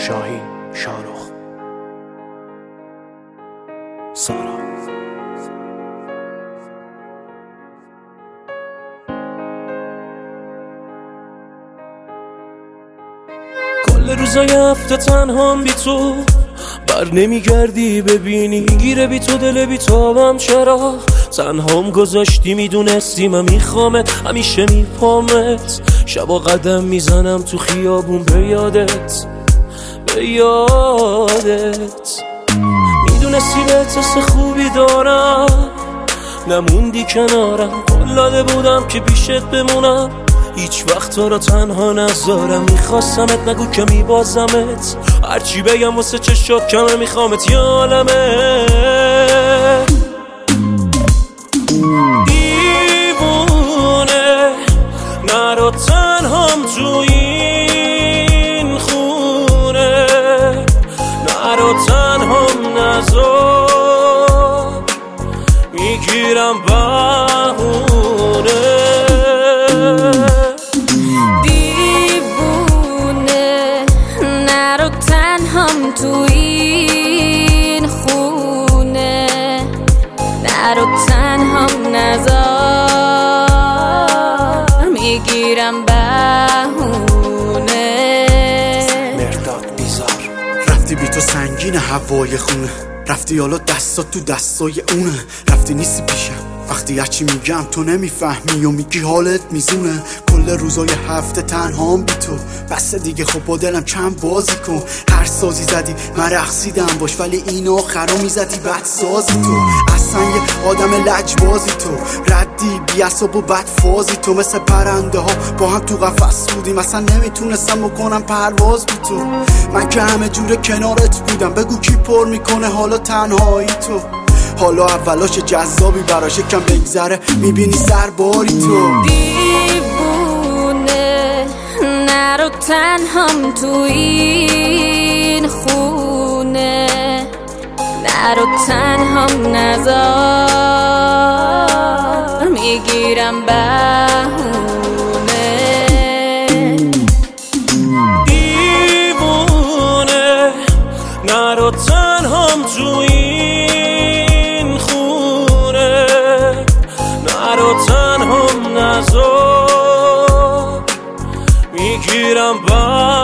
شاهین، شارخ، سارا. کل روزای هفته تنهام بی تو، بر نمیگردی ببینی گیره بی تو دل بی تابم. چرا تنهام گذاشتی؟ میدونستی من میخوامت، همیشه میپامت. شبا قدم میزنم تو خیابون به یادت، به یادت. میدونستی به حس خوبی دارم، نموندی کنارم. قلاده بودم که پیشت بمونم، هیچ وقت تو را تنها نذارم. میخواستمت نگو که میبازمت، هرچی بگم واسه چشات کمه. میخوامت یه عالمه دیوونه، نرو تنهام تو این خونه، نرو تنهام نذار، میگیرم بهونه. تو این خونه نرو تنهام نذار، میگیرم بهونه. مرداد بیزار. رفتی بی تو سنگین هوای خونه، رفتی حالا دستات تو دستای اونه. رفتی نیستی پیشم وقتی هرچی میگم تو نمیفهمی و میگی حالت میزونه. کل روزای هفته تنهام بی تو، بس دیگه خب با دلم چند بازی کن. هر سازی زدی من رقصیدم باش، ولی این آخرا میزدی بد سازی تو. اصلا یه آدم لجبازی تو، ردی بی عصب و بد فازی تو. مثل پرنده ها با هم تو قفس بودیم، اصلا نمیتونستم بکنم پرواز بی تو. من که همه جور کنارت بودم، بگو کی پر میکنه حالا تنهایی تو. حالا اولاش جذابی براش کم بگذره، میبینی سرباری تو. دیوونه نرو تنهام تو این خونه، نرو تنهام نذار، میگیرم بهونه. دیوونه نرو تنهام تو این خونه، نرو تنهام نذار، میگیرم